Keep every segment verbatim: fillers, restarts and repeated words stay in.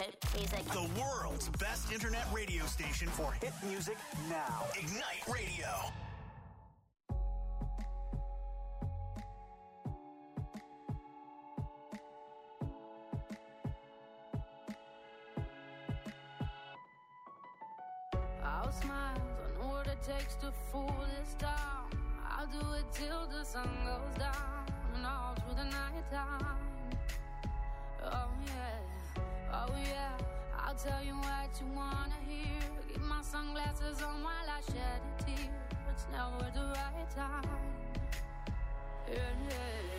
hit music. The world's best internet radio station for hit music now. Ignite Radio. I'll smile, I know what it takes to fool this town. I'll do it till the sun goes down and all through the night time. Oh yeah, oh yeah, I'll tell you what you wanna hear. Keep my sunglasses on while I shed a tear. It's never the right time. Yeah, yeah.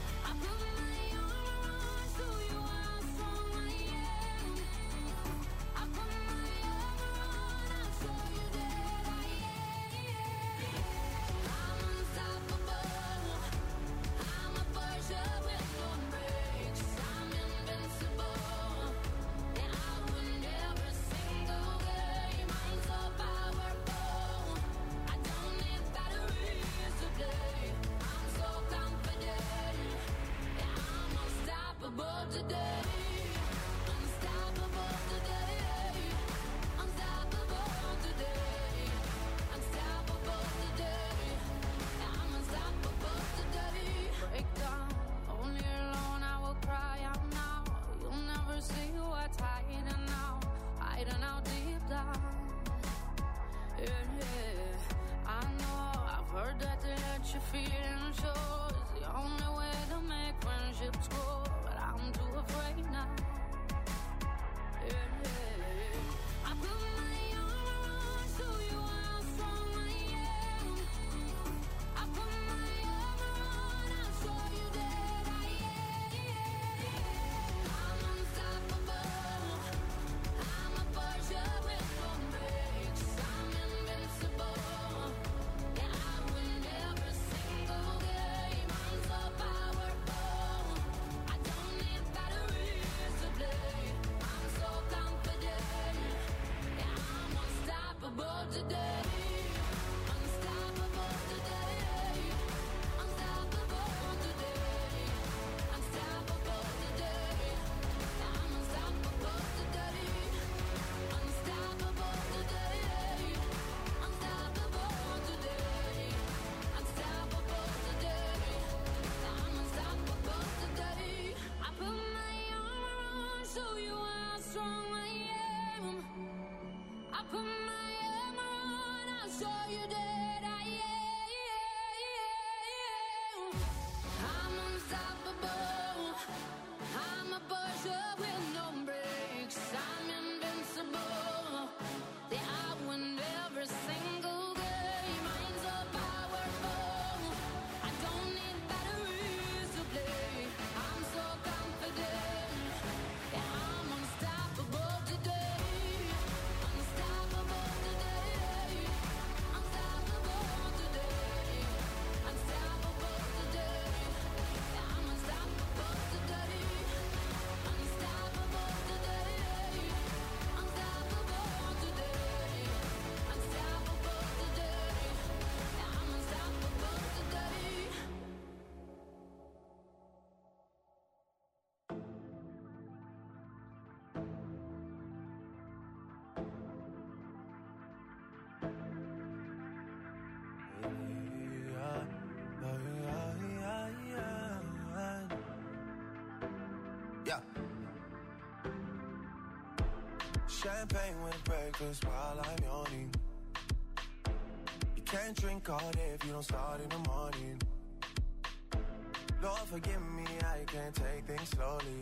Today, unstoppable today, unstoppable today, unstoppable today, I'm unstoppable today. Break down, only alone I will cry out now. You'll never see what's hiding now, hiding out deep down. Yeah, yeah, I know, I've heard that to let you feel and show is the only way to make friendships grow. I'm too afraid now. Yeah, yeah. I put my armor on, show you how strong I am. I put my armor on, I'll show you that I am. I'm unstoppable. I'm a Porsche with no brakes. I'm invincible. Yeah, I win every single game. I'm so powerful. I don't need batteries to play. I'm so confident. Yeah, I'm unstoppable today. Unstoppable today. Unstoppable today. Unstoppable today. Yeah, I'm unstoppable today. Unstoppable today. Unstoppable today. Unstoppable today. Yeah, I'm unstoppable today. I put my armor on, show you how strong I am. I put my armor on, I'll show you that I am. I'm unstoppable. I'm a Porsche with no brakes. I'm invincible. Yeah, I win every single game. I'm so powerful. I don't need batteries to play. I'm so confident. Yeah, I'm unstoppable today. Unstoppable today. Unstoppable today. Unstoppable today. Yeah, I'm unstoppable today. Unstoppable today. Unstoppable today. Unstoppable today. Yeah, I'm unstoppable today. Yeah. Champagne with breakfast while I'm yawning. You can't drink all day if you don't start in the morning. Lord forgive me, I can't take things slowly.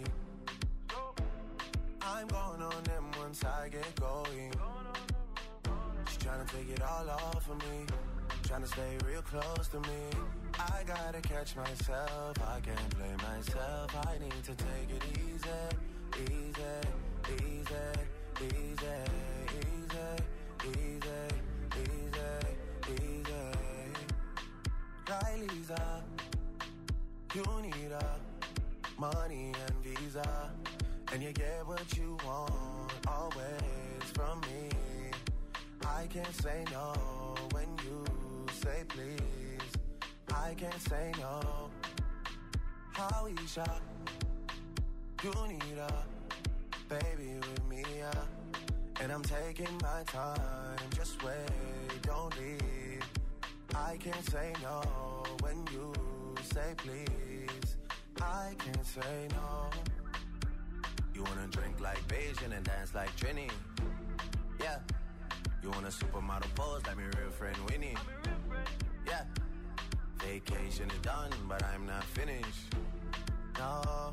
I'm going on them once I get going. She's trying to take it all off of me, trying to stay real close to me. I gotta catch myself, I can't blame myself. I need to take it easy, easy, easy, easy, easy, easy, easy, easy. Right, Lisa, you need a money and visa, and you get what you want always from me. I can't say no when you say please. I can't say no. How Isha, you need a baby, with me, yeah. And I'm taking my time, just wait, don't leave. I can't say no when you say please. I can't say no. You wanna drink like Beijing and dance like Trini? Yeah. You want a supermodel pose like me real friend Winnie? Yeah. Vacation is done, but I'm not finished. No.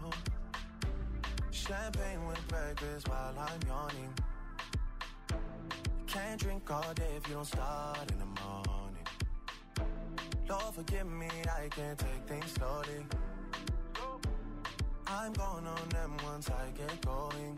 Champagne with breakfast while I'm yawning. Can't drink all day if you don't start in the morning. Lord forgive me, I can't take things slowly. I'm going on them once I get going.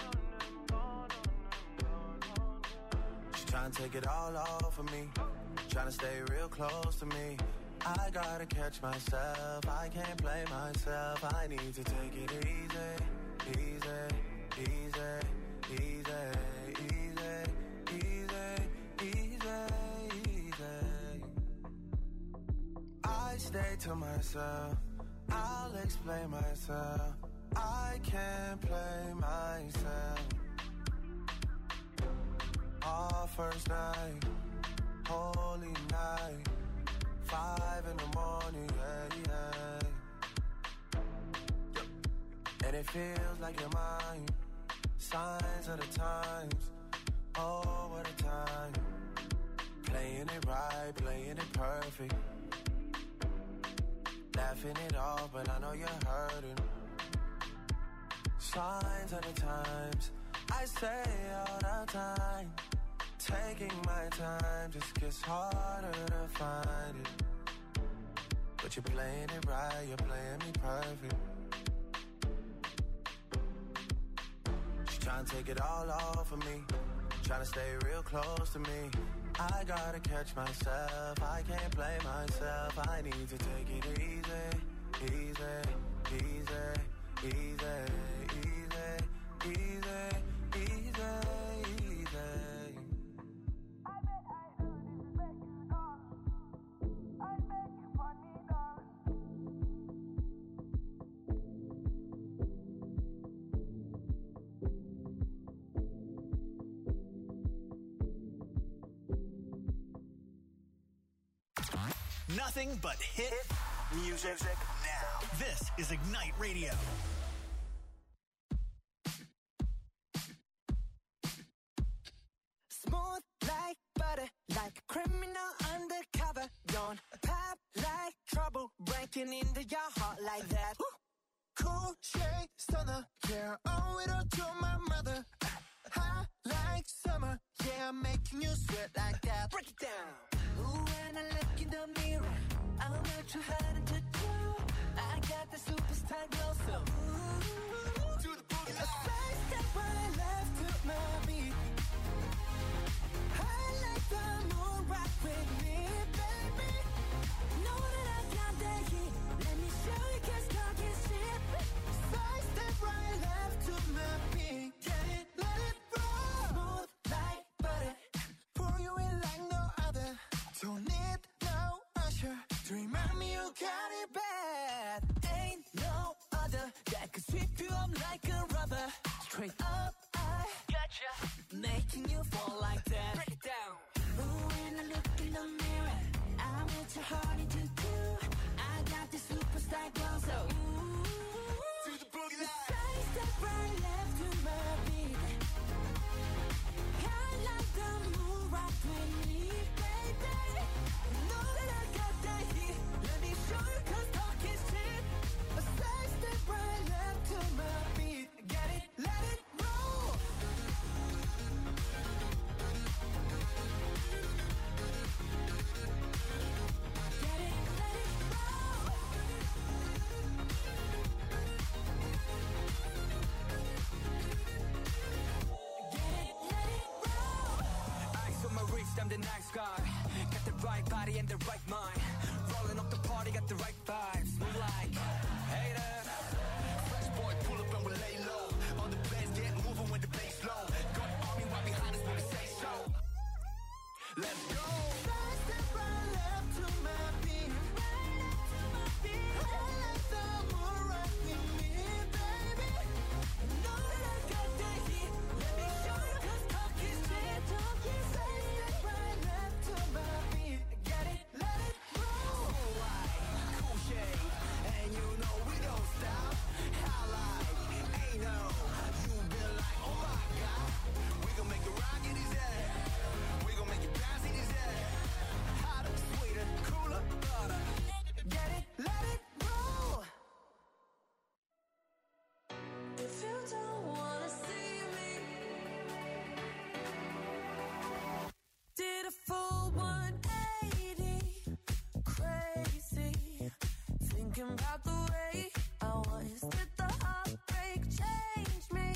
She tryna take it all off of me, tryna stay real close to me. I gotta catch myself, I can't play myself. I need to take it easy, easy, easy, easy, easy, easy, easy, easy. I stay to myself, I'll explain myself. I can't play myself. Our first night, holy night, five in the morning, yeah, yeah. And it feels like you're mine. Signs of the times, oh, what a time. Playing it right, playing it perfect. Laughing it off, but I know you're hurting. Signs of the times, I say all the time. Taking my time just gets harder to find it. But you're playing it right, you're playing me perfect. She's trying to take it all off of me, trying to stay real close to me. I gotta catch myself, I can't play myself. I need to take it easy, easy, easy, easy, easy, easy, easy, easy. Nothing but hit music now. This is Ignite Radio. Smooth like butter, like a criminal undercover. Don't pop like trouble, breaking into your heart like that. Cool shade stunner, yeah, owe it all to my mother. Hot like summer, yeah, I'm making you sweat like that. Break it down. Ooh, when I look in the mirror, I'm not too hard to do. I got the superstar glow, so ooh, Do the boogie a side step right left to my beat. I like the moon rock with me, baby. Know that I got that heat. Let me show you, 'cause talk is cheap. Side step right left to my beat. Get it, let it roll. Smooth like butter. Pour you in like no other. Don't need no usher to remind me you got it bad. Ain't no other that could sweep you up like a rubber. Straight up, I gotcha, making you fall like that. Break it down. Ooh, when I look in the mirror, I'm what you hard to do. I got the superstar glow, so ooh, Do the boogie line. side step right left to my beat. I like the moon rock with me, baby. Know that I got that heat. Let me show you, 'cause talk is cheap. A side step right left to my beat. Get it, let it roll. Get it, let it roll. Get it, let it roll. Ice on my wrist, I'm the nice guy. Got the right body and the right mind. Rolling up the party, got the right vibes. Move like haters. Fresh boy, pull up and we lay low. All the players get moving when the bass low. Got army right behind us when we say so. Let's go. Side step right left to my beat. I like the moon rock with me, baby. Know that I got that thinking about the way I was. Did the heartbreak change me?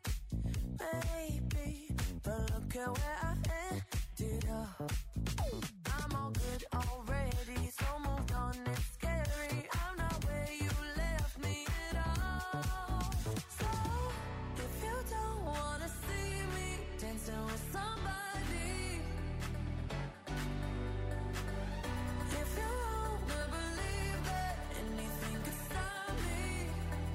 Maybe, but look at where I ended up. I'm all good already, so moved on, it's scary. I'm not where you left me at all. So, if you don't wanna see me dancing with somebody, if you wanna believe that anything could stop me,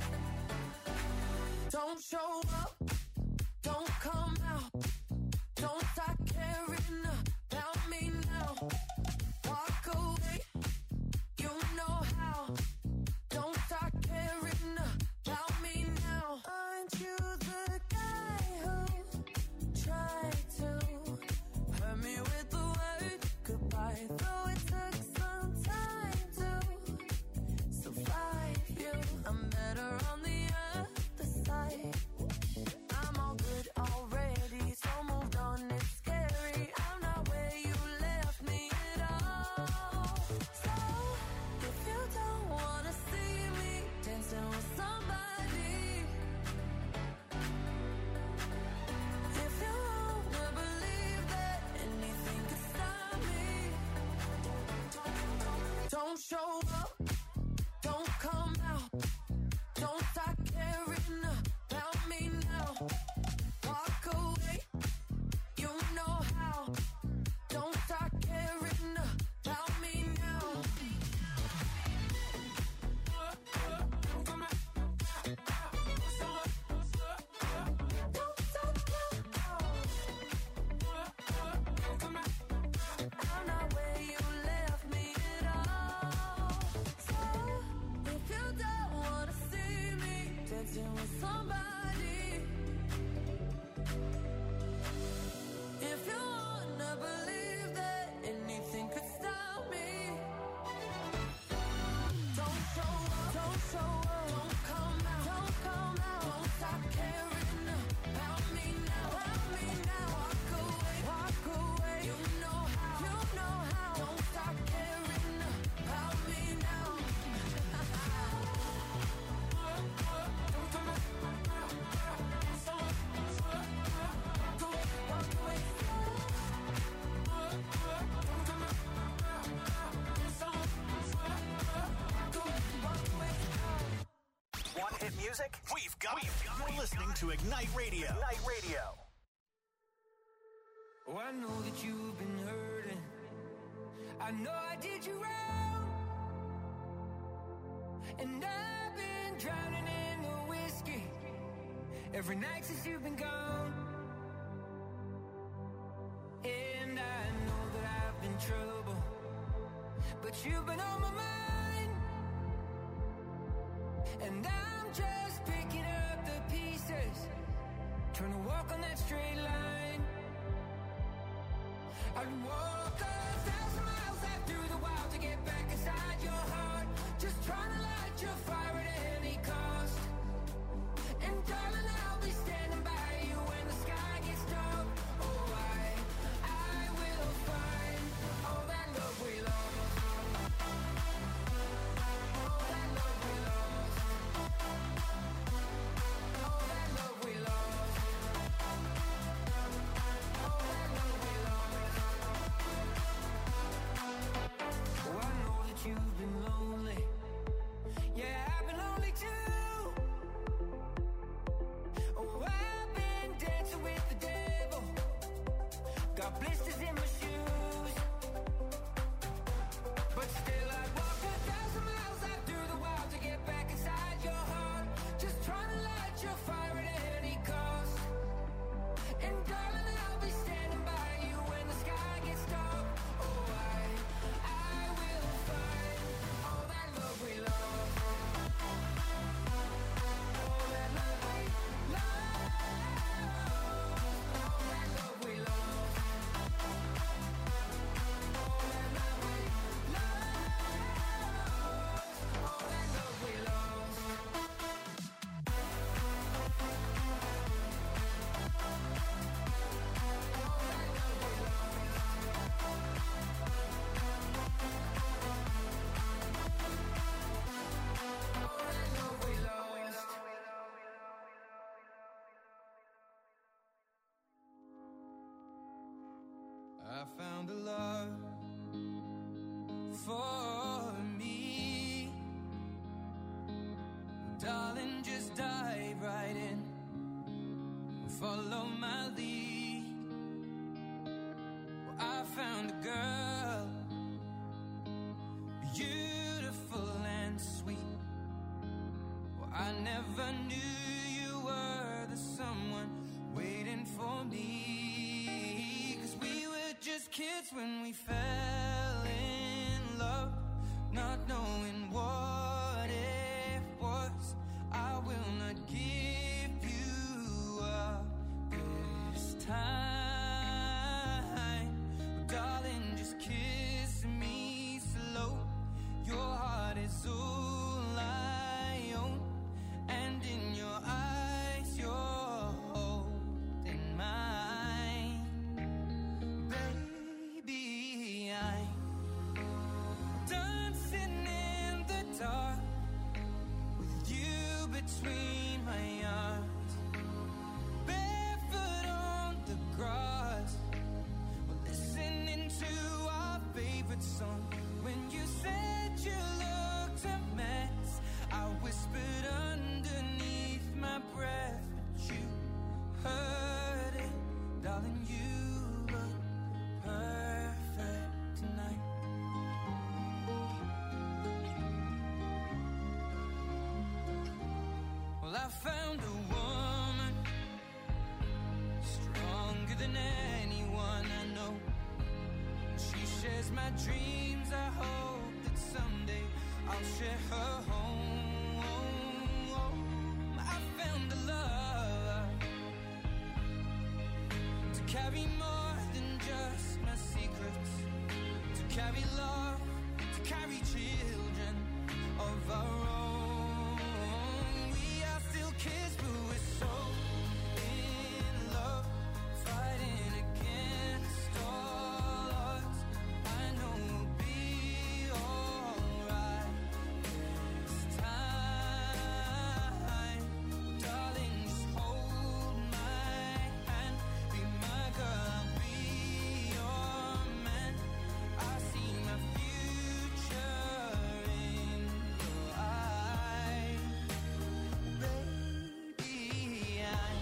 don't show up, don't come out, don't start caring about me now. Walk away, you know how. Don't start caring about me now. Aren't you the guy who tried to hurt me with the word goodbye? Though it took some time to survive you, I'm better on the other side. I'm all good already, so moved on, it's scary. I'm not where you left me at all. So, if you don't wanna see me dancing with somebody, if you wanna believe that anything could stop me, don't show up, don't come out, don't start caring about me now. Walk away, you know how. Don't start caring about me now. Don't stop now. I'm not where you left me at all. So, if you don't wanna see me dancing with somebody, if you wanna believe that anything could stop me, don't show up, don't show up, don't come out, don't come out, don't stop caring about me now, about me now. Walk away, walk away, you know how, you know how. Don't stop caring about me now. Walk away. Want hit music? We've got it. You're listening to Ignite Radio. Ignite Radio. Oh, I know that you've been hurting. I know I did you wrong. And I've been drowning in the whiskey every night since you've been gone. And I know that I've been trouble, but you've been on my mind. And I'm just picking up the pieces, trying to walk on that straight line. I'd walk a thousand miles out through the wild to get back inside your heart, just trying to light your fire at any cost. And darling, I'll be standing by you when the sky gets dark. Oh, I, I will find all that love we lost. All that love we lost. All that love we lost. All that love we lost. found a love for me. Darling, just dive right in, follow my lead. Well, I found a girl, beautiful and sweet. Well, I never knew you were the someone waiting for me. 'Cause we were just kids when we fell in love, not knowing what it was. I will not give you up this time. Darling, just kiss me slow. Your heart is all I own, and in your eyes you're holding mine. Baby, I'm dancing in the dark with you between my arms, barefoot on the grass. We're listening to our favorite song. When you said you looked a mess, I whispered underneath my breath, but you heard it. Darling, you look perfect tonight. Well, I found a woman stronger than anyone I know. She shares my dreams. I hope that someday I'll share her home. I found a love to carry more than just my secrets, to carry love, to carry children of our own. We are still kids, but we're so in love, fighting against all odds. I know we'll be alright this time. Darling, just hold my hand, be my girl, I'll be your man. I see my future in your eyes. Baby, I'm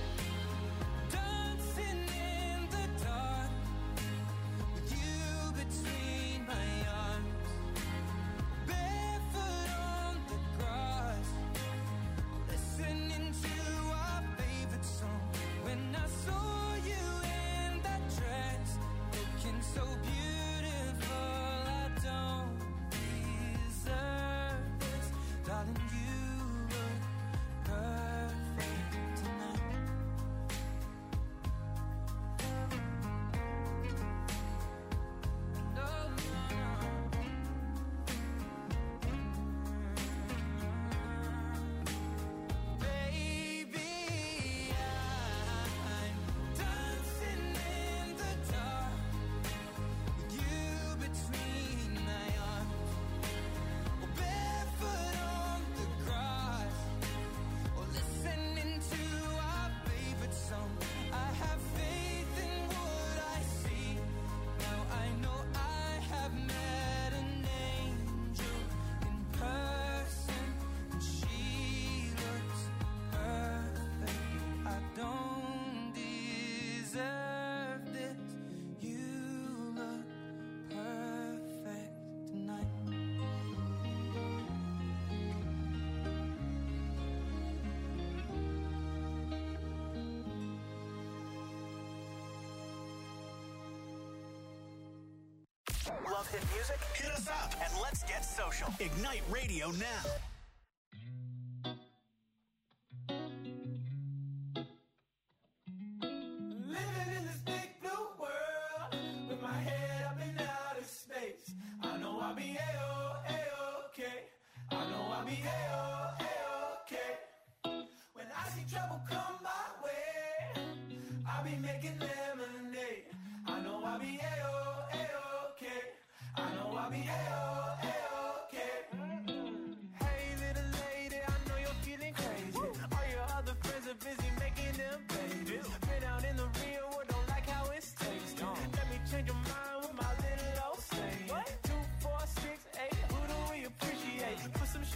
dancing in the dark with you between my arms, barefoot on the grass, listening to our favorite song. When I saw you in that dress, looking so beautiful, I don't deserve this. Darling, you look perfect tonight. No, no, no. Baby, I'm dancing in the dark with you between my arms, or barefoot on the grass, or listening to our favorite song. I have faith in what I see. Now I know I have met an angel in person, and she looks perfect. I don't deserve this. You look perfect tonight. Love hit music? Hit us up and let's get social. Ignite Radio now. Living in this big blue world with my head up in outer space. I know I'll be A-O, A-okay. I know I'll be A-O, A-okay. When I see trouble come my way, I'll be making lemonade. I know I'll be A-O, A-okay. I know I'll be A-O, A-okay. Hey little lady, I know you're feeling crazy. All your other friends are busy making them babies. Been out in the real world, don't like how it tastes. Let me change your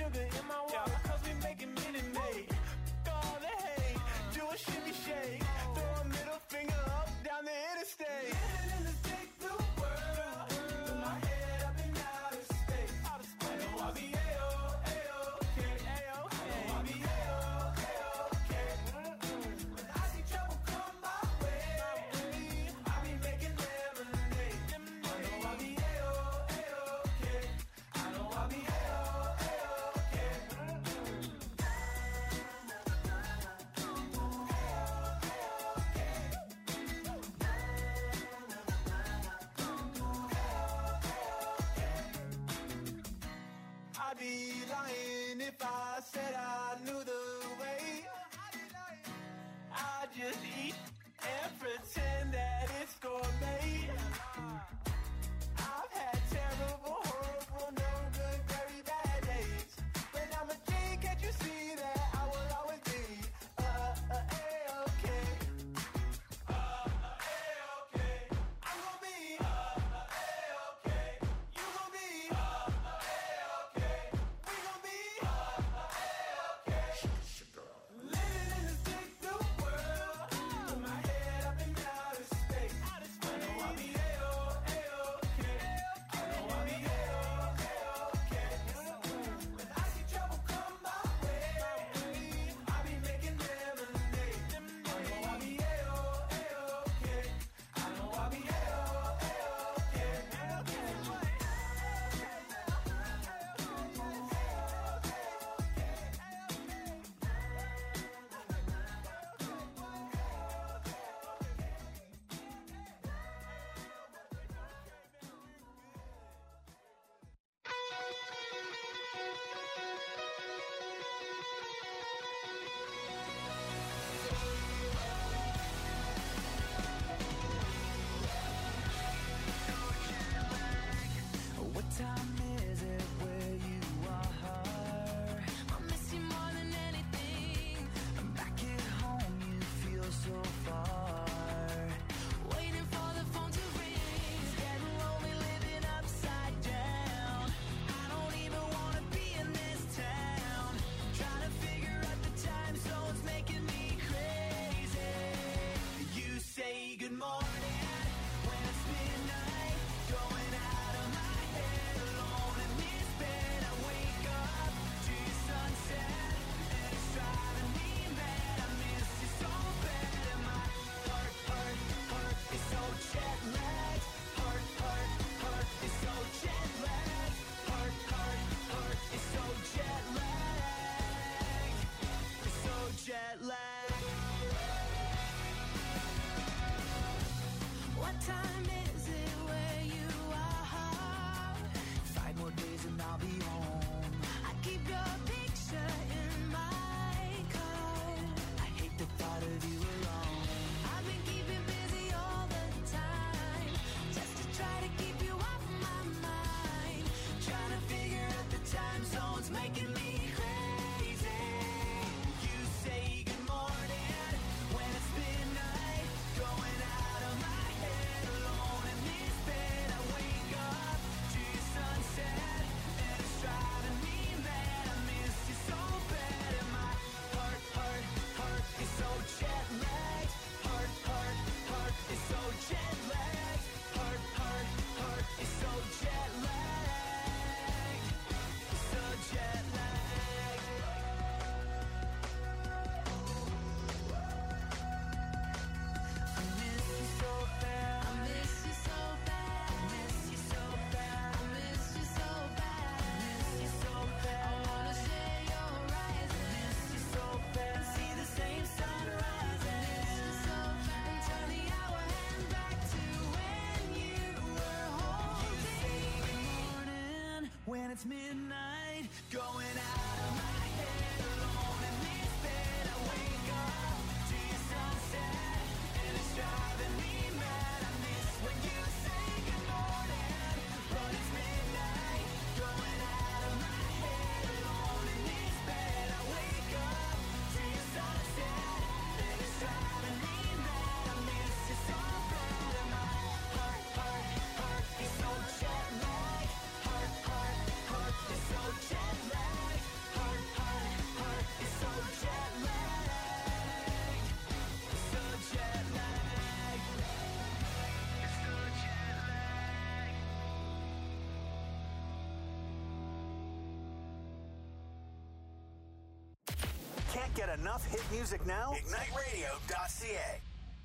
sugar in my water, cause we making minute maid. All the hate, do a shimmy shake, throw a middle finger up down the interstate. Living in this big blue world, with my head up in outer space. I know I'll be A-O, A-okay, A-okay. I know I'll be A-O, A-okay. When I see trouble come my way, I'll be making lemonade. I know I'll be A-O, A-okay. I know I'll be A-O, A-okay. I'd be lying if I said I knew the way. I just eat and pretend that it's gourmet. I've had terrible, horrible, no good, very bad days. But I'm a G, can't you see that I will always be uh, uh, A-okay. Uh, uh, A-okay. I'm gonna be uh, uh, A-okay. You gonna be uh, uh, A-okay. We gonna be uh, uh, A-okay. Living in this big blue world, with my head up in outer space. Can't get enough hit music now? ignite radio dot c a.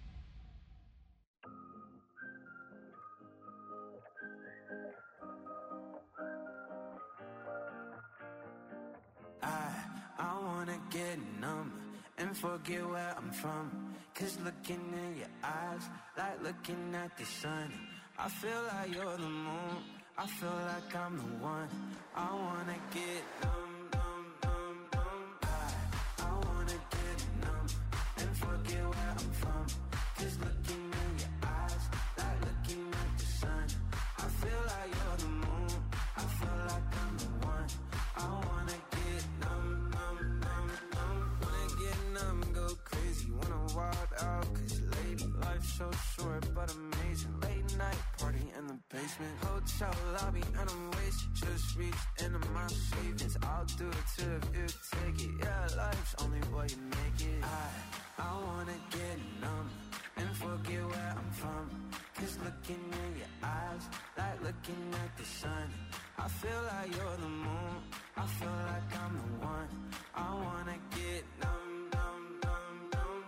I, I wanna get numb and forget where I'm from. Cause looking in your eyes, like looking at the sun. I feel like you're the moon, I feel like I'm the one. I wanna get numb, numb, numb, numb. I, I wanna get numb and forget where I'm from. Cause looking in your eyes, like looking at the sun. I feel like you're the moon, I feel like I'm the one. I wanna get numb, numb, numb, numb. Wanna get numb, go crazy, wanna wild out. Cause lady, life's so short but amazing. Late night party in the basement, hotel lobby and I'm wasted. Just reached into my savings, I'll do it too if you take it. Yeah, life's only what you make it. I, I wanna get numb and forget where I'm from. Cause looking in your eyes, like looking at the sun. I feel like you're the moon, I feel like I'm the one. I wanna get numb, numb, numb, numb.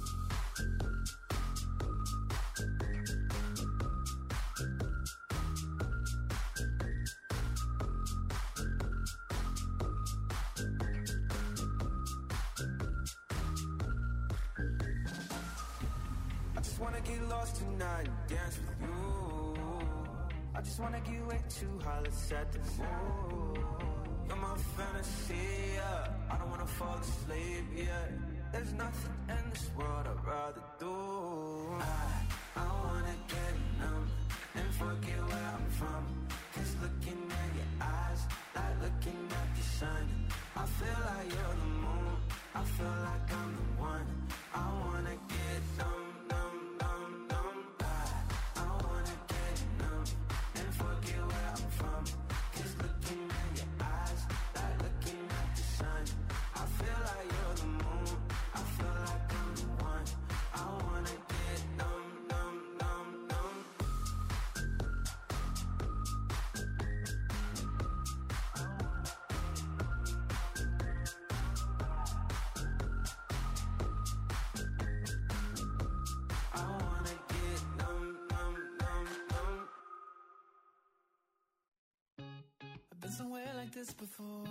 I just wanna get lost tonight and dance with you. I just wanna get way too high, let's set the mood. You're my fantasy, yeah. I don't wanna fall asleep, yeah. There's nothing in this world I'd rather do. I, I wanna get numb and forget where I'm from. Cause looking at your eyes, like looking at the sun. I feel like you're the moon, I feel like I'm the one. I wanna get numb, numb, numb, numb. I, I wanna get numb and forget where I'm from. Cause looking at your eyes, like looking at the sun. I feel like you're the moon, I feel like I'm the one. I wanna get numb, numb, numb, numb. I wanna get numb, numb, numb, numb. I've been somewhere like this before,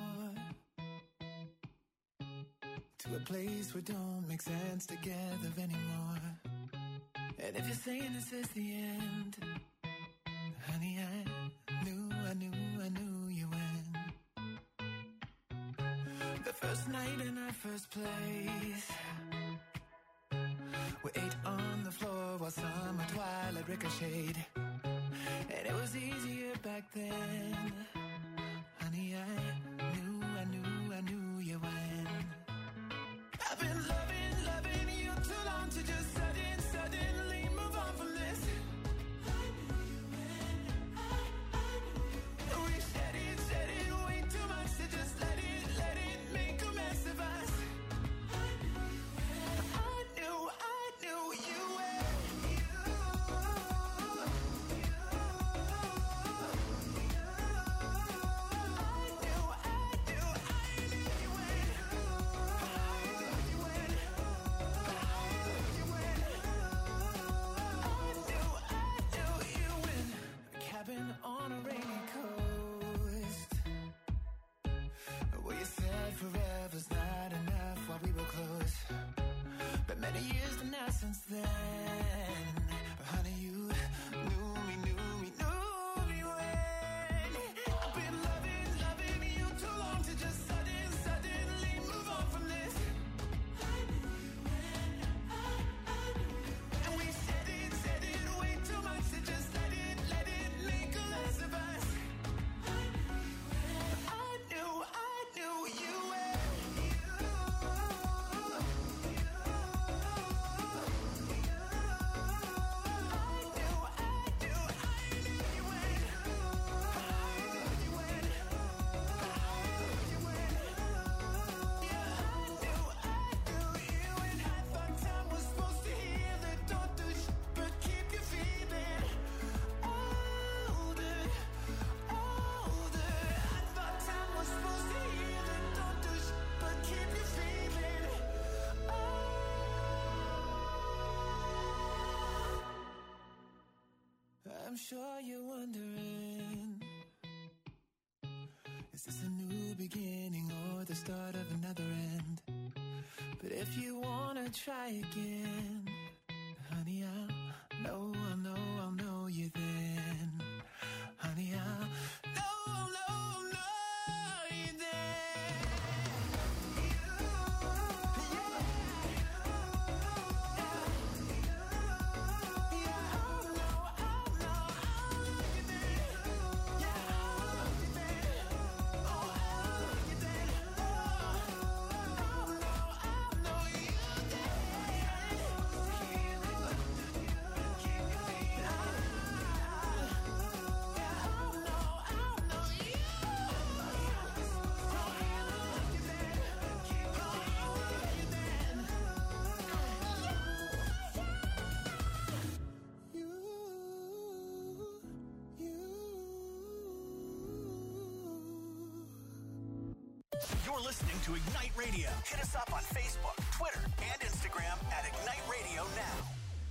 to a place where don't make sense together anymore. And if you're saying this is the end, honey, I knew, I knew, I knew you when the first night in our first place, we ate on the floor while summer twilight ricocheted. And it was easier back then. Honey, I knew, I knew, I knew you when I've been loving, loving you too long to just sudden, suddenly move on from this. I knew you when, I, I knew you when. We said it, said it way too much to just let it, let it make a mess of us. I knew you when, I knew, I knew you when. You, you, you. I knew, I knew, I knew you when. I knew you when. I knew you when. I'm sure you're wondering, is this a new beginning or the start of another end? But if you wanna try again, honey, I'll know, I'll know, I'll know you then. Honey, I'll know, I'll know, I'll know you then. You're listening to Ignite Radio. Hit us up on Facebook, Twitter, and Instagram at Ignite Radio Now.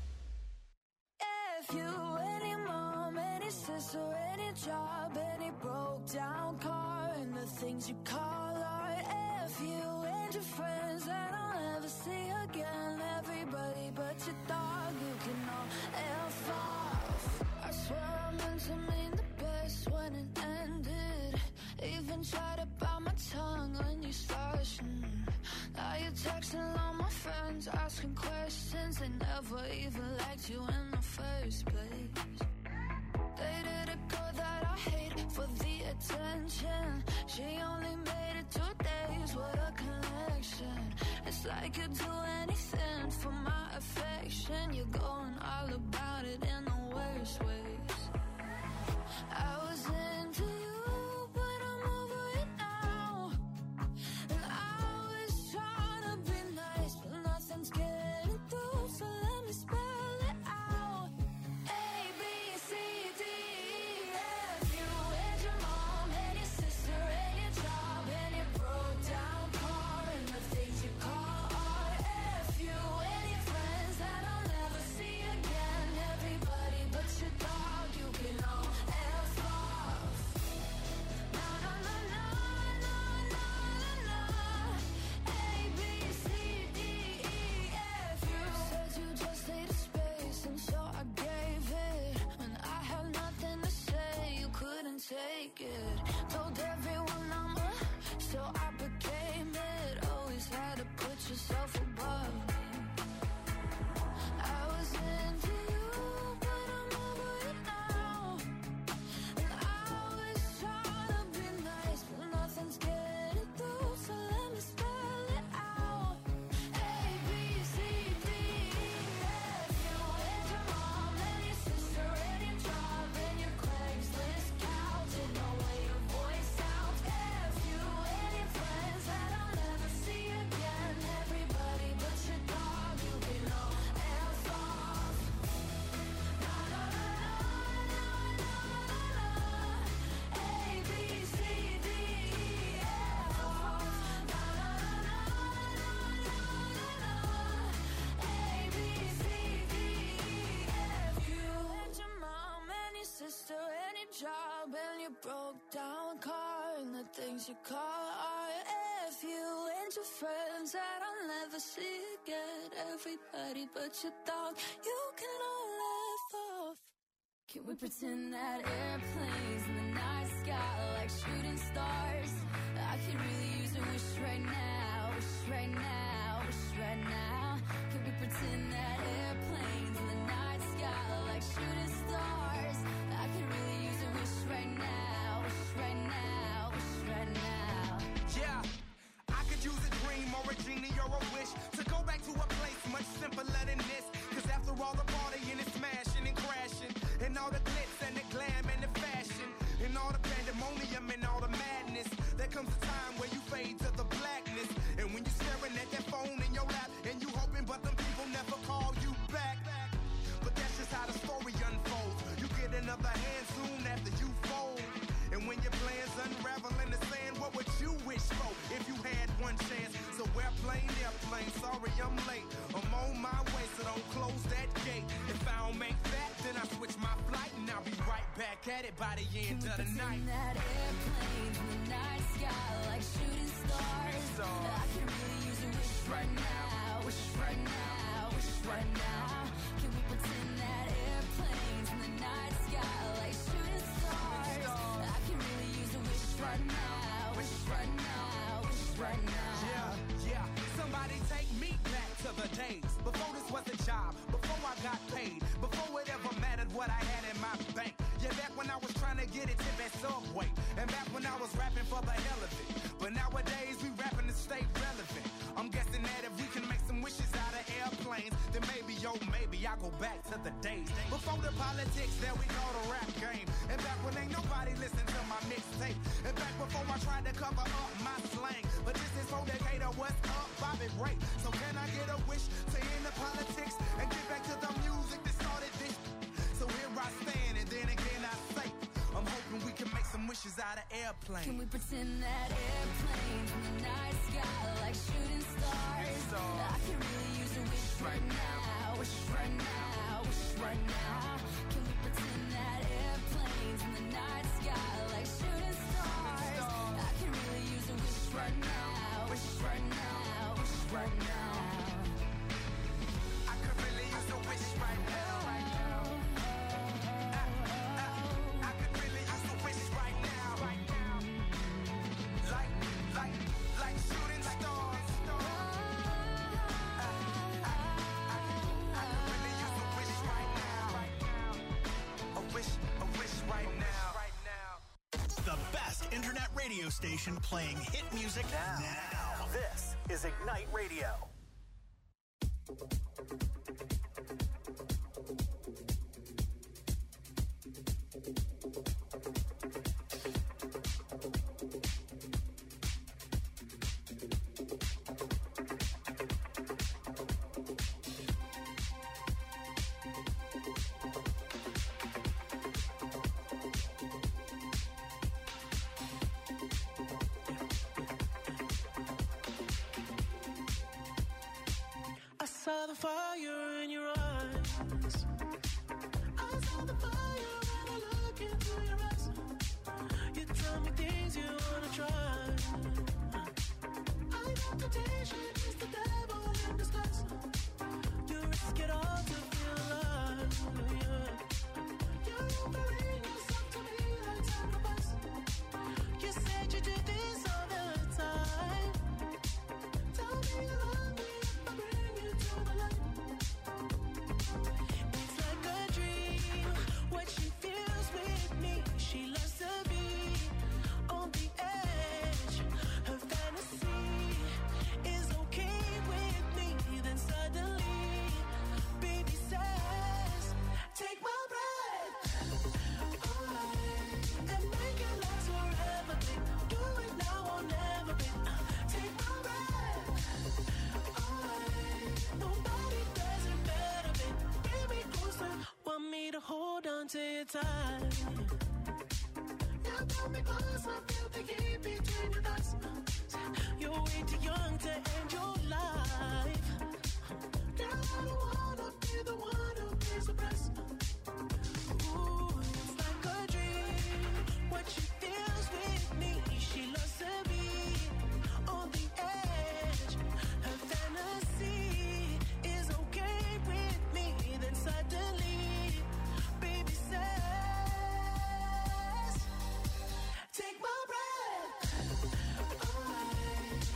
If you, any mom, any sister, any job, any broke down car, and the things you call art. If you and your friends that I'll never see again, everybody but your dog, you can all F off. I swear I meant to mean the best when it ended. Even tried to bite my tongue when you started. Mm. Now you're texting all my friends, asking questions. They never even liked you in the first place. Dated a girl that I hate for the attention. She only made it two days, what a connection. It's like you'd do anything for my affection. You're going all about it in the worst ways. I was into you, but I'm over it now. And I was trying to be nice, but nothing's getting through, so let me spell it out. A, B, C, D, E, F. You and your mom and your sister and your job and your broke down car and the things you call art. F you and your friends that I'll never see again. Everybody but your dog, you can all F off. No, no, no, no, no, no, no, no. A, B, C, D, E, F. You said you just needed space, and so I gave it. When I had nothing to say, you couldn't take it. Told everyone I'm a, so I became it. Always had to put yourself above me. I was into you, but I'm over it now. And I was trying to be nice, but nothing's getting through, so let me spell it out. A, B, C, D, E, F. You and your mom and your sister and your job and your Craigslist couch. Didn't know where your voice sounds. F you and your friends that I'll never see again. Everybody but your dog, you can all F off. No, no, no, no, no, no, no, no. A, B, C, D, E, F off. No, no, no, no, no, no, no, no. A, B, C, D, E, F. You and your mom and your sister and your job and your broke down car and the things you call art. F you and your friends that I'll never see again. Everybody but your dog, you can all F off. Can we pretend that airplanes in the night sky are like shooting stars? I could really use a wish right now, wish right now, wish right now. Can we pretend that airplanes in the night sky are like shooting stars? I could really use a wish right now, wish right now, wish right now. Yeah, I could use a dream or a genie or a wish to go back to a place much simpler than this. Cause after all the partying and smashing and crashing, and all the glitz and the glam and the fashion, and all the pandemonium and all the madness, there comes a time where you fade to the black I'll be right back at it by the end Can we of the night. pretend that airplanes in the night sky like shooting stars? stars. I can really use a wish right now, wish right now, wish right now. Can we pretend that airplanes in the night sky like shooting stars? I can really use a wish right now, wish right now, wish right now. Yeah, yeah. Somebody take me back to the days before this was a job, before I got paid, before it ever mattered what I had in my bank. Yeah, back when I was trying to get it tip at Subway, and back when I was rapping for the hell of it. But nowadays we rapping to stay relevant. I'm guessing that if we can make some wishes out of airplanes, then maybe, yo, maybe I go back to the days before the politics that we call the rap game, and back when ain't nobody listened to my mixtape, and back before I tried to cover up my slang. But this is for Decatur, what's up, Bobby Ray? So can I get a wish to end the politics and get back to the music that started this? So here I stand, and then again I say, I'm hoping we can make some wishes out of airplanes. Can we pretend that airplanes in the night sky like shooting stars? I can really use a wish right now, wish right now, wish right now. Can we pretend that airplanes in the night sky like shooting stars? I can really use a wish right now, wish right now, wish right now. I could really use a wish right now. The best internet radio station playing hit music now. now. This is Ignite Radio. I saw the fire in your eyes. I saw the fire when I look into your eyes. You tell me things you wanna try. I know temptation is the devil in disguise. You risk it all to feel alive. Yeah. You're offering yourself to me like sacrifice. You said you do this all the time. Tell me you love me if I bring you to the light. It's like a dream, what she feels with me. She loves to be on the edge. Her fantasy is okay with me. Then suddenly, baby says, take my breath away and make it last forever, babe. Do it now or never, babe. Take my breath away. Nobody does it better, babe. Bring me closer, want me to hold on to your tight. Yeah, pull me close, I feel the heat between your thighs. You're way too young to end your life. Girl, I don't wanna be the one who pays the price. Ooh, it's like a dream, what she feels with me. She loves to be on the edge. Her fantasy is okay with me. Then suddenly, baby says, take my breath away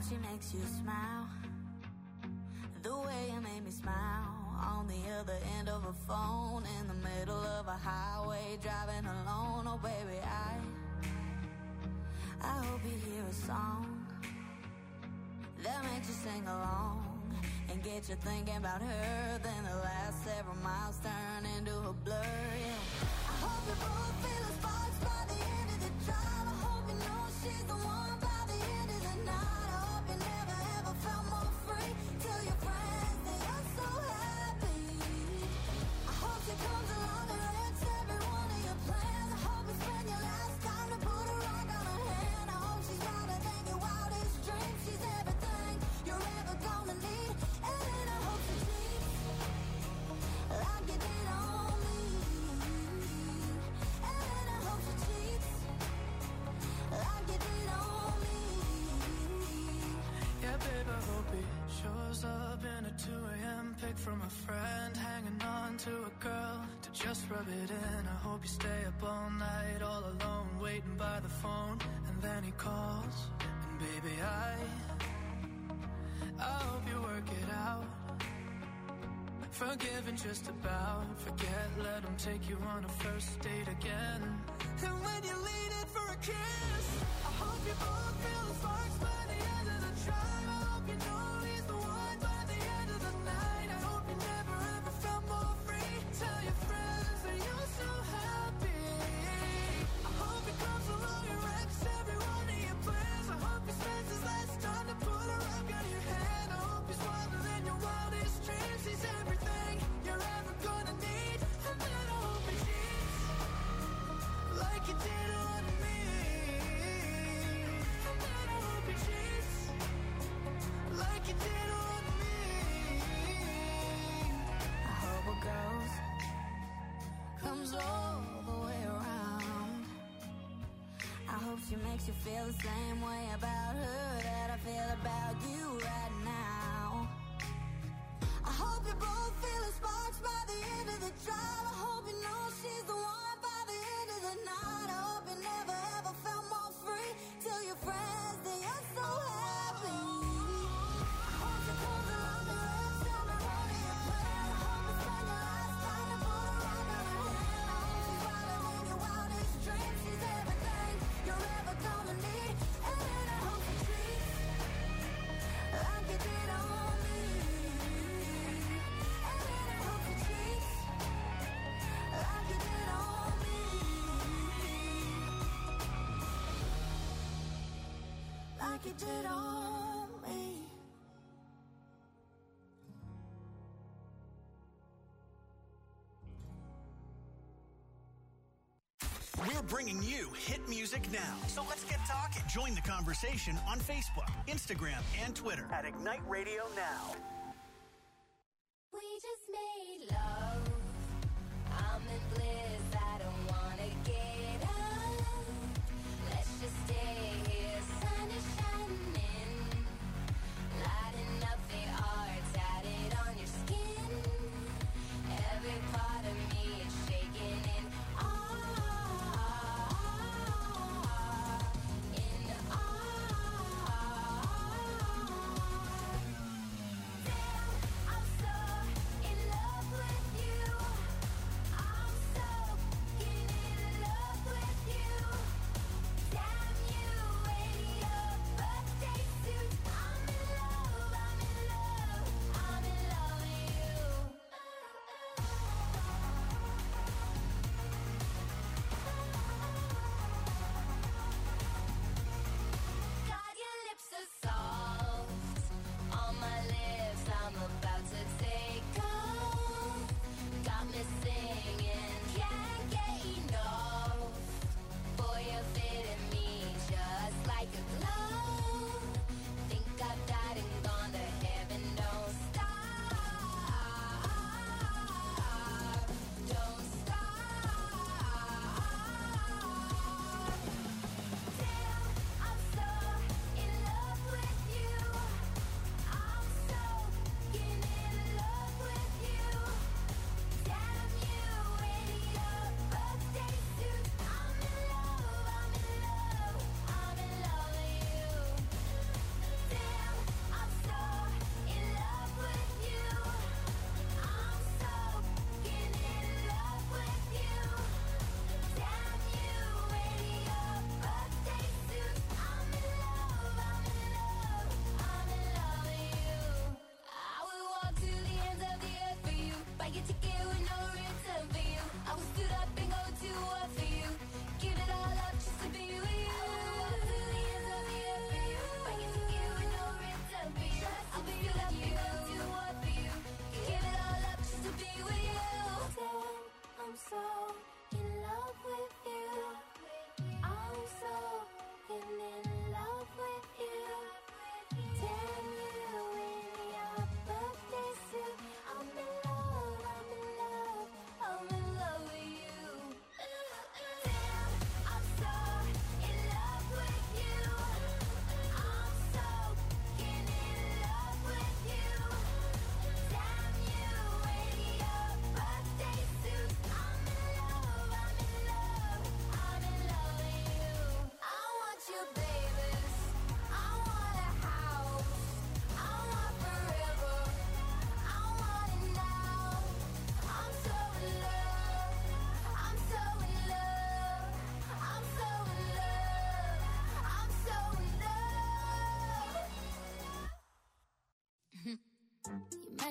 she makes you smile. The way you made me smile. On the other end of a phone, in the middle of a highway, driving alone. Oh baby, I I hope you hear a song that makes you sing along and get you thinking about her. Then the last several miles turn into a blur, yeah. I hope you both feel the sparks by the end of the drive. I hope you know she's the one by the end of the night. I hope you never ever felt more free. Tell your friends that you're so happy. I hope she comes along and wrecks every one of your plans. I hope you spend your last time to put a rock on her hand. I hope she's wilder than your wildest dreams. She's everything you're ever gonna need. And then I hope she cheats like you did on me. And then I hope she cheats like you did on me. Yeah, babe, I hope he shows up in a two a.m. pic from a friend, hanging on to a girl to just rub it in. I hope you stay up all night, all alone, waiting by the phone, and then he calls, and baby, I I hope you work it out. Forgiving just about, forget, let him take you on a first date again. And when you lean in for a kiss, I hope you both feel the sparks by the end of the drive. I hope you know he's the one by the end of the night. I hope you never ever felt more free. Tell your friends that you're so happy. I hope he comes along and wrecks every one of your plans. I hope he spends his last time to put a rock on your hand. I hope he's wilder than your wildest dreams. He's everything you're ever gonna need. And then I hope he cheats like you did on me. And then I hope he cheats like you did on me. I hope it goes, comes all the way around. I hope she makes you feel the same way about her that I feel about you right now. I hope you both feel the sparks by the end of the drive. I hope you know she's the one by the end of the night. I hope you never ever felt more free. Tell your friends that you're so happy. I hope she comes along and wrecks every one of your plans. I hope you spend your last time to put a rock on her hand. I hope she's wilder than your wildest dreams. She's everything you're ever gonna need. And then I hope she treats like you did on me. And then I hope she treats like you did on me. Like you did on me. We're bringing you hit music now. So let's get talking. Join the conversation on Facebook, Instagram, and Twitter at Ignite Radio Now. We just made love. I'm in bliss. I don't wanna get up. Let's just stay here. Sun is shining, lighting up the art tatted on your skin. Every part of me is shaking in awe, in awe.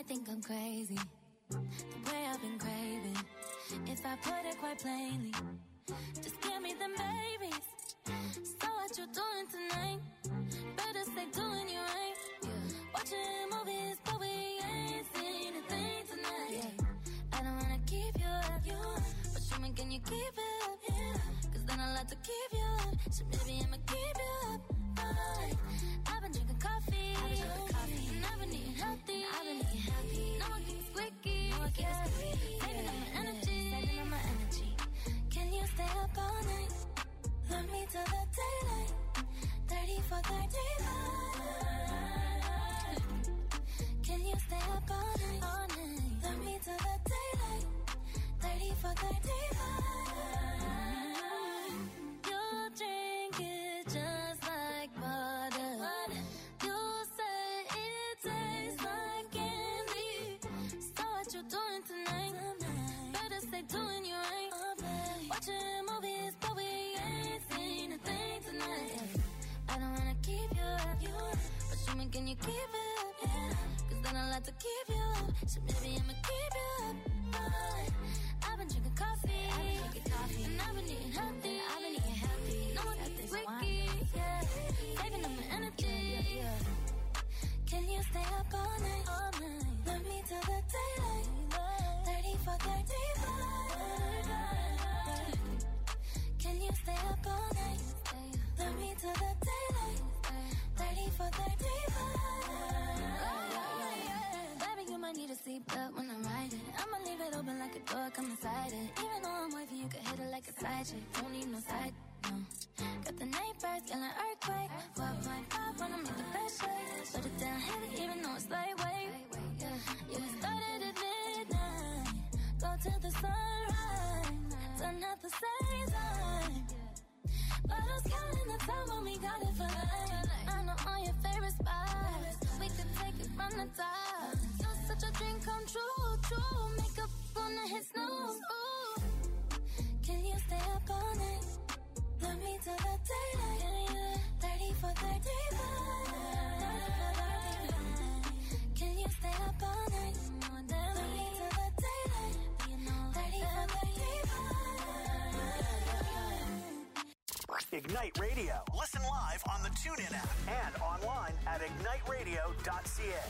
think I'm crazy. The way I've been craving. If I put it quite plainly, just give me them babies. So what you doing tonight? Better stay doing you right. Yeah. Watching movies, but we ain't seen a thing tonight. Yeah. I don't wanna keep you up, you up. But show me, can you keep it up? Yeah. Cause then I'll have to keep you up. So maybe I'ma keep you up. Right. I've been drinking coffee, I've been drinking coffee. And I've been eating healthy, I've been eating healthy. No one keeps squeaky, no one keeps squeaky. Saving up my energy, saving up my energy. Can you stay up all night? Love me till the daylight. thirty for thirty-five. Can you stay up all night? All night. Love me till the daylight. thirty for thirty-five. You drink it just like water. You say it tastes like candy. So what you doing tonight? Better stay doing you right. Watching movies, but we ain't seen a thing tonight. I don't wanna keep you up, you up. But show me, can you keep it up? Yeah. Cause then I'll have to keep you up. So maybe I'ma keep you up. Right. I've been drinking coffee, I've been drinking coffee. And I've been eating healthy, I've been eating healthy. No one keeps squeaky, yeah. Saving up my energy, yeah, yeah. Can you stay up all night? All night. Love me till the daylight. thirty for thirty-five. Can you stay up all night? Love me till the daylight. thirty for thirty-five. Baby, you might need a seatbelt when I'm riding. I'ma leave it open like a door, come inside it. Even though I'm wifey, you can hit it like a side chick. Don't need no side, no. Got the neighbors, yelling earthquake. four point five when I make the best shake. Shut it down heavy, even though it's lightweight. Yeah, we started at midnight. Go till the sunrise. Done at the same time. Bottles counting the time when we got it for life. I know all your favorite spots. We could take it from the top. You're such a dream come true, true. Makeup on the hit snooze. Ooh. Can you stay up all night? Love me till the daylight. thirty for thirty-five. Can you stay up all night? Love me till the daylight. thirty for thirty-five. Ignite Radio. Listen live on the TuneIn app and online at ignite radio dot c a.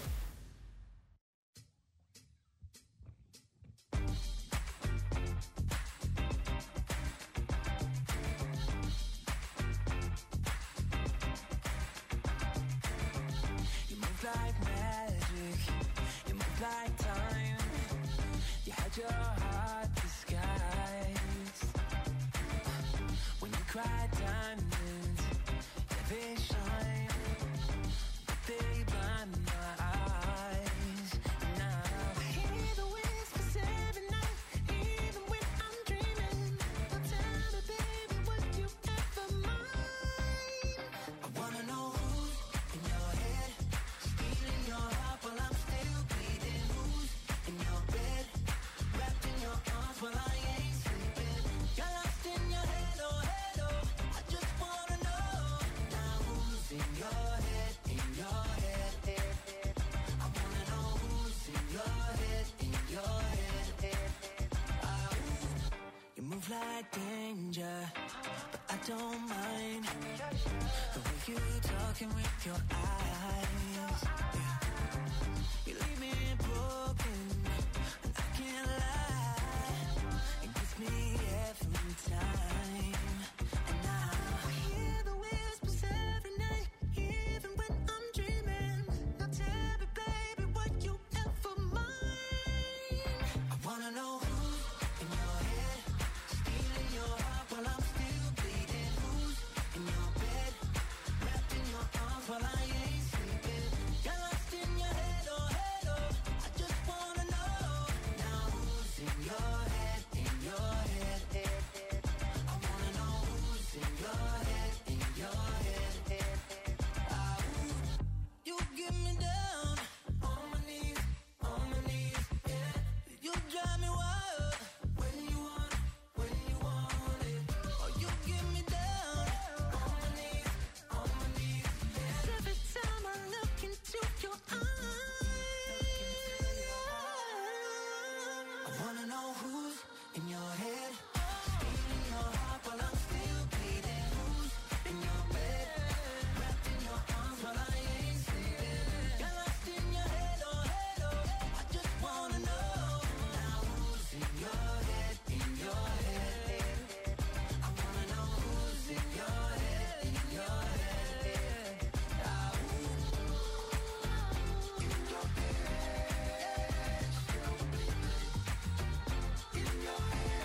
You move like magic, you move like time. You had your heart disguised. When you cry diamonds, yeah, they shine, but they blind my eyes. Now I hear the whispers every night, even when I'm dreaming. Now tell me, baby, would you ever mind? I wanna know who's in your head, stealing your heart while I'm still bleeding. Who's in your bed, wrapped in your arms while I ain't sleeping. You're lost in your head, oh head, oh. I just wanna know now who's in your head, in your head, head, head. I wanna know who's in your head, in your head, head, head. Ah, you move like danger, but I don't mind the way you talking with your eyes. Yeah. You leave me broken, and I can't lie. It gets me every time. And now I hear the whispers every night, even when I'm dreaming. Now tell me, baby, would you ever mind? I wanna know who's in your head, stealing your heart while I'm still bleeding. Who's in your bed, wrapped in your arms while I in your head? Stealing your heart while I'm still bleeding. Who's in your bed? Wrapped in your arms while I ain't sleeping. Got lost in your head, oh head, oh. I just wanna know now who's in your head, in your head. I wanna know who's in your head, in your head. Now who's in your head, in your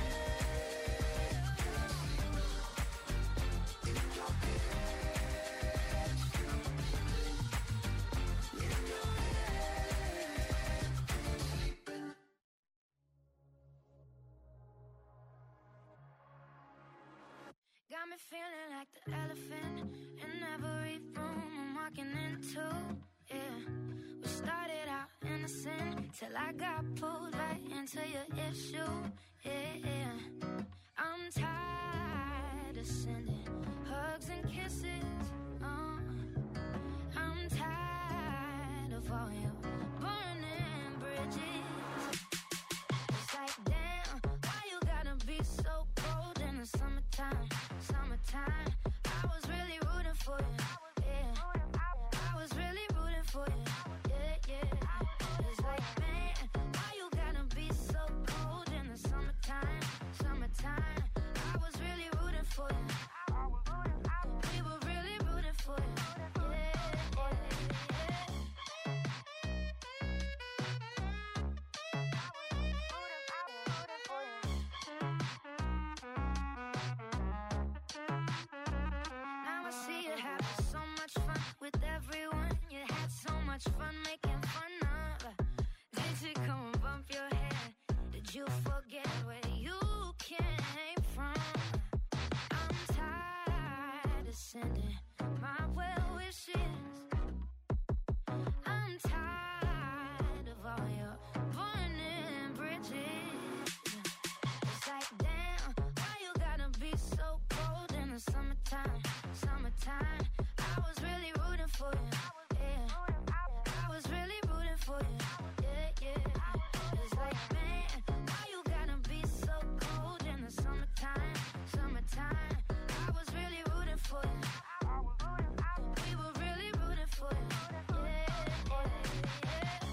Got me feeling like the elephant in every room I'm walking into. Yeah, we started out innocent till I got pulled right into your issue. Yeah, yeah. I'm tired of sending hugs and kisses. Uh, I'm tired of all your burning bridges. It's like, damn, why you gotta be so cold in the summertime? Summertime, I was really rooting for you. Yeah, I was really rooting for you. Yeah, yeah. It's like, man, why you gotta be so cold in the summertime? Summertime, I was really rooting for you. We were really rooting for you. Yeah, yeah, yeah. Now I see you having so much fun with everyone. You had so much fun making fun of. Did you come and bump your head? Did you forget where you came from? I'm tired of sending my well wishes. I'm tired of all your burning bridges. It's like, damn, why you gotta be so cold in the summertime? Summertime, I was really rooting for you. Yeah, I was really rooting for you. Yeah, yeah. It's like, man, why you gotta be so cold in the summertime? Summertime, I was really rooting for you. We were really rooting for you. Yeah, yeah, yeah.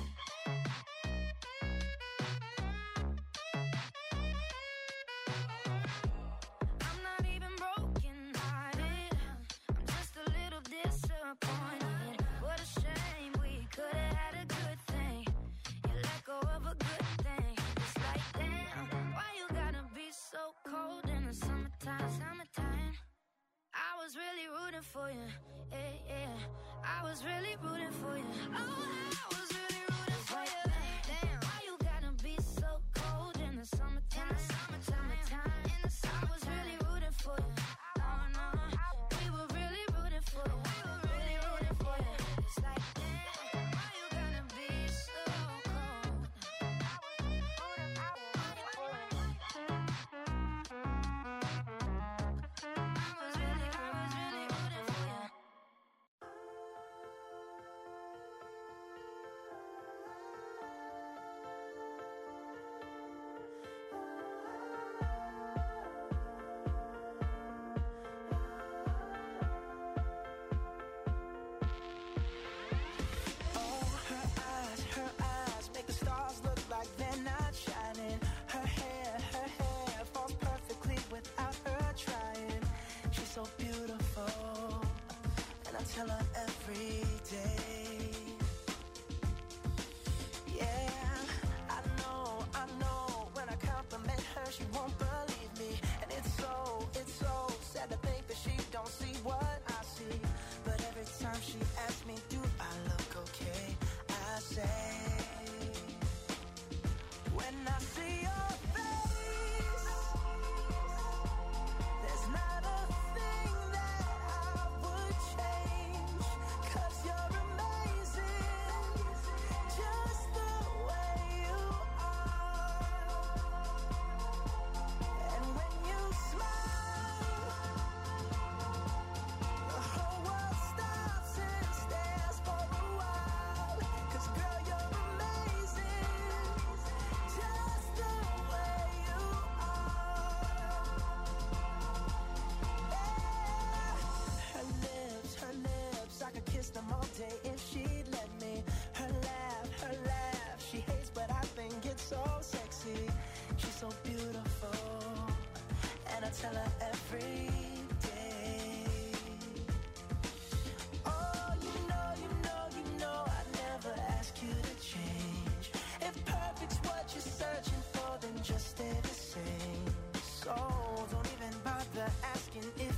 I'm not even broken hearted. I'm just a little disappointed. What a shame, we could have had a good thing. You let go of a good thing. It's like, damn, why you gotta be so cold in the summertime? Summertime, I was really rooting for you. Yeah, yeah, I was really rooting for you. Oh, I was really rooting for you. Damn, why you gotta be so cold in the summertime? Summertime, in the summer, I was really rooting for you. Oh no, we were really rooting for you. We were really rooting for you. It's like, damn, why you gotta be so cold? I was really, I was really rooting for you.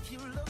if you look